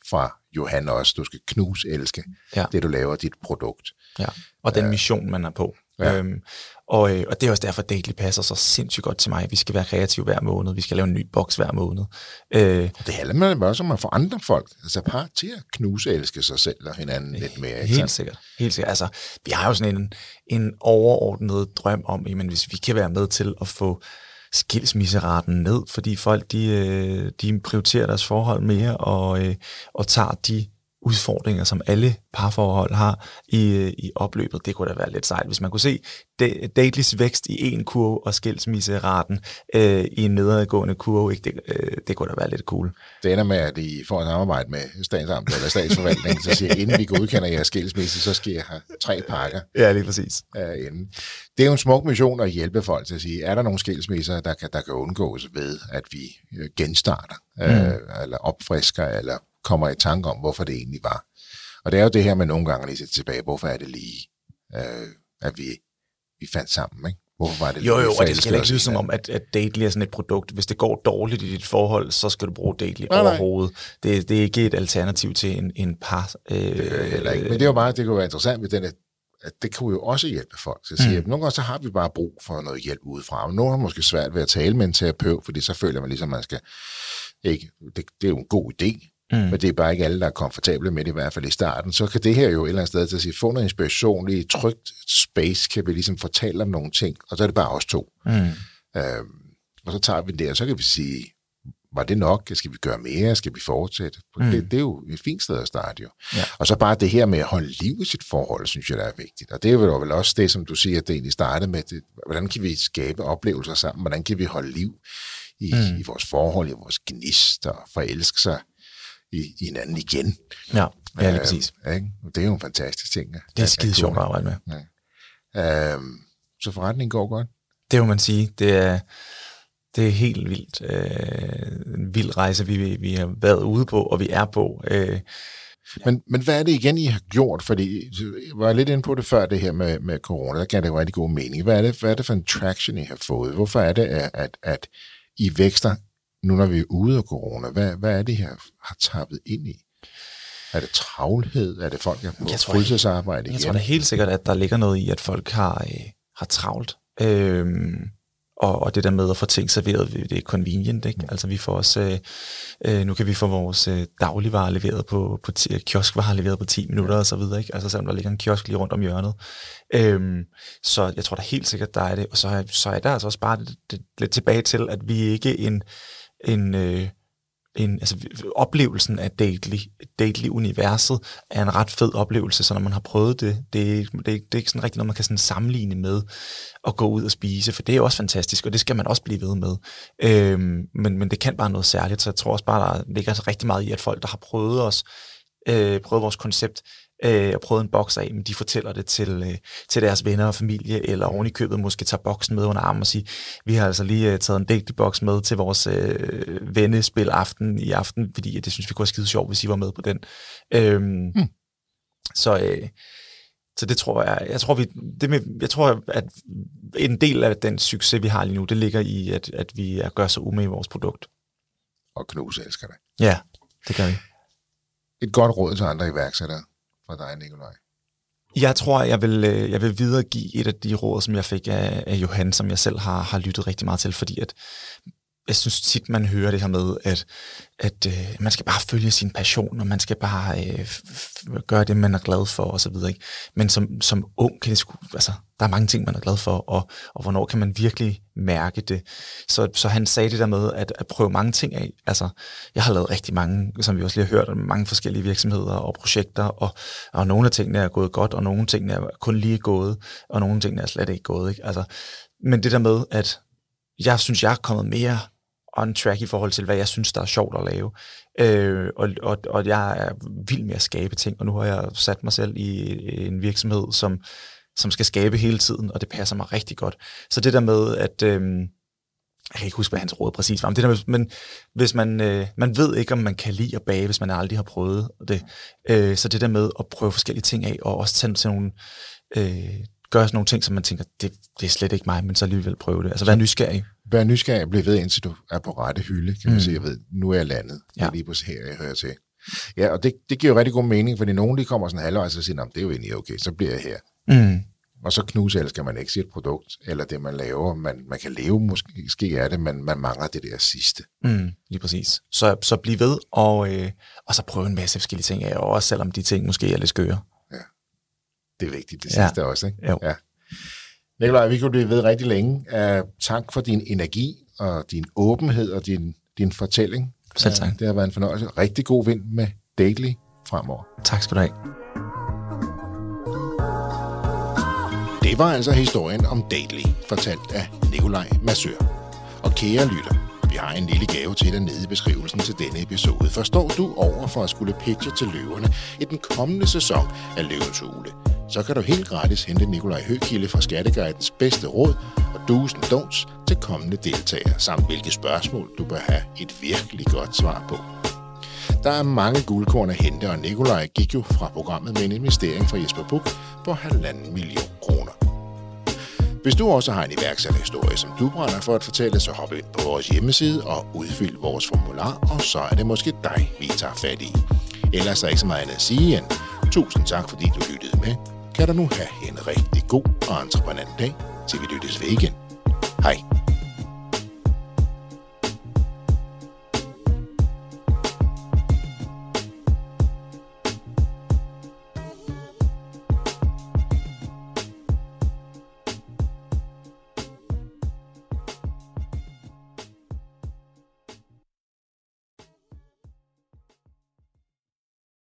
Speaker 4: fra Johan også. Du skal elske det, du laver, dit produkt.
Speaker 5: Ja, og den mission, man er på. Ja. Og det er også derfor, at Daily passer så sindssygt godt til mig. Vi skal være kreative hver måned. Vi skal lave en ny boks hver måned.
Speaker 4: Det handler også om at få andre folk, altså par til at elske sig selv og hinanden lidt mere.
Speaker 5: Helt sikkert. Altså, vi har jo sådan en overordnet drøm om, jamen, hvis vi kan være med til at få skilsmisseraten ned, fordi folk de prioriterer deres forhold mere og tager de udfordringer, som alle parforhold har i opløbet. Det kunne da være lidt sejt, hvis man kunne se Datlys vækst i en kurve og skilsmisseraten i en nedadgående kurve. Ikke? Det kunne da være lidt cool.
Speaker 4: Det ender med, at I får et samarbejde med statsamt eller statsforvaltningen, så siger, inden vi godkender jeres skilsmisse, så skal jeg have 3 pakker.
Speaker 5: Ja, lige præcis.
Speaker 4: Inden. Det er jo en smuk mission at hjælpe folk til at sige, er der nogle skilsmisser, der kan undgås ved, at vi genstarter, eller opfrisker, eller kommer i tanke om, hvorfor det egentlig var. Og det er jo det her med nogle gange lige tilbage, hvorfor er det lige, at vi fandt sammen, ikke? Hvorfor var det
Speaker 5: jo, og det skal ikke lyde som om, at Dately er sådan et produkt. Hvis det går dårligt i dit forhold, så skal du bruge Dately overhovedet. Det er ikke et alternativ til en par.
Speaker 4: Heller ikke. Men det er jo bare, det kunne være interessant ved den, at det kunne jo også hjælpe folk. Så at sige, at nogle gange så har vi bare brug for noget hjælp udefra. Nogle har måske svært ved at tale med en terapeut, fordi så føler man ligesom, man skal ikke. Det er jo en god idé. Men det er bare ikke alle, der er komfortable med det, i hvert fald i starten. Så kan det her jo et eller andet sted til at sige, få noget inspiration i et trygt space, kan vi ligesom fortælle om nogle ting, og så er det bare os 2. Og så tager vi det, og så kan vi sige, var det nok? Skal vi gøre mere? Skal vi fortsætte? Det er jo et fint sted at starte jo. Ja. Og så bare det her med at holde liv i sit forhold, synes jeg, der er vigtigt. Og det er vel også det, som du siger, at det egentlig startede med. Det, hvordan kan vi skabe oplevelser sammen? Hvordan kan vi holde liv i vores forhold, i vores gnist og forelske sig i hinanden igen.
Speaker 5: Ja, lige præcis.
Speaker 4: Det er jo en fantastisk ting.
Speaker 5: Det er skide sjovt at arbejde med.
Speaker 4: Ja. Så forretningen går godt?
Speaker 5: Det må man sige. Det er helt vildt. En vild rejse, vi har været ude på, og vi er på.
Speaker 4: Men hvad er det igen, I har gjort? Fordi jeg var lidt inde på det før, det her med corona. Der gav det jo rigtig god mening. Hvad er det for en traction, I har fået? Hvorfor er det, at I vækster nu, når vi er ude af corona? Hvad er det her, har tappet ind i? Er det travlhed? Er det folk, der har på fuldtidsarbejde igen?
Speaker 5: Jeg tror da helt sikkert, at der ligger noget i, at folk har travlt. Og det der med at få ting serveret, det er convenient, ikke? Altså vi får også, nu kan vi få vores dagligvarer leveret på kioskvarer leveret på 10 minutter og så videre, ikke? Altså selvom der ligger en kiosk lige rundt om hjørnet. Så jeg tror da helt sikkert, der er det. Og så er der altså også bare lidt tilbage til, at vi ikke altså oplevelsen af Dately-universet er en ret fed oplevelse, så når man har prøvet det er ikke sådan rigtig noget, man kan sådan sammenligne med at gå ud og spise, for det er jo også fantastisk, og det skal man også blive ved med. Men det kan bare noget særligt, så jeg tror også bare, der ligger rigtig meget i, at folk, der har prøvet vores koncept, og prøvet en boks af, men de fortæller det til deres venner og familie, eller oven i købet måske tager boksen med under armen og siger, vi har altså lige taget en Dately-boks med til vores vennespil i aften, fordi det synes vi kunne være skide sjovt, hvis I var med på den. Så det tror jeg. Jeg tror, at en del af den succes, vi har lige nu, det ligger i, at vi gør så umage i vores produkt.
Speaker 4: Og Knus elsker det.
Speaker 5: Ja, det gør vi.
Speaker 4: Et godt råd til andre iværksættere fra dig, Nikolaj?
Speaker 5: Jeg tror, jeg vil videregive et af de råd, som jeg fik af Johan, som jeg selv har lyttet rigtig meget til, fordi at jeg synes tit, man hører det her med, at man skal bare følge sin passion, og man skal bare gøre det, man er glad for, og så videre, ikke? Men som ung kan det der er mange ting, man er glad for, og hvornår kan man virkelig mærke det. Så han sagde det der med, at prøve mange ting af. Altså, jeg har lavet rigtig mange, som vi også lige har hørt, mange forskellige virksomheder og projekter, og nogle af tingene er gået godt, og nogle af tingene er kun lige gået, og nogle af tingene er slet ikke gået, ikke? Altså, men det der med, at jeg synes, jeg er kommet mere on track i forhold til, hvad jeg synes, der er sjovt at lave. Og jeg er vild med at skabe ting, og nu har jeg sat mig selv i en virksomhed, som skal skabe hele tiden, og det passer mig rigtig godt. Så det der med, at jeg kan ikke huske, hvad hans råd præcis var, men hvis man ved ikke, om man kan lide at bage, hvis man aldrig har prøvet det. Så det der med at prøve forskellige ting af, og også tage til nogle gøre sådan nogle ting, som man tænker, det er slet ikke mig, men så alligevel prøve det. Altså, vær nysgerrig.
Speaker 4: Vær nysgerrig og bliv ved, indtil du er på rette hylde, kan man sige. Jeg ved, nu er jeg landet. Det er lige på her, jeg hører til. Ja, og det giver jo rigtig god mening, fordi nogen de kommer sådan halvvejs og siger, det er jo egentlig okay, så bliver jeg her. Og så knuselsker man ikke sit produkt, eller det, man laver. Man kan leve måske af det, men man mangler det der sidste.
Speaker 5: Lige præcis. Så bliv ved, og så prøv en masse forskellige ting af, også selvom de ting måske er lidt skøre.
Speaker 4: Ja, det er vigtigt, det sidste også, ikke?
Speaker 5: Jo.
Speaker 4: Ja. Nikolaj, vi kunne blive ved rigtig længe. Tak for din energi, og din åbenhed, og din fortælling.
Speaker 5: Selv tak.
Speaker 4: Det har været en fornøjelse. Rigtig god vind med Daily fremover.
Speaker 5: Tak skal du have.
Speaker 4: Det var altså historien om Daily, fortalt af Nikolaj Massør. Og kære lytter, vi har en lille gave til dig nede i beskrivelsen til denne episode. Forstår du over for at skulle pitche til løverne i den kommende sæson af Løvens Hule? Så kan du helt gratis hente Nikolaj Høgkilde fra Skatteguidens bedste råd og do's and don'ts til kommende deltagere, samt hvilke spørgsmål du bør have et virkelig godt svar på. Der er mange guldkorn at hente, og Nikolaj gik jo fra programmet med en investering fra Jesper Buch på 1,5 million kroner. Hvis du også har en iværksætterhistorie, som du brænder for at fortælle, så hop ind på vores hjemmeside og udfyld vores formular, og så er det måske dig, vi tager fat i. Ellers er ikke så meget andet at sige end tusind tak, fordi du lyttede med. Kan du nu have en rigtig god og entreprenant dag, til vi lyttes ved igen. Hej.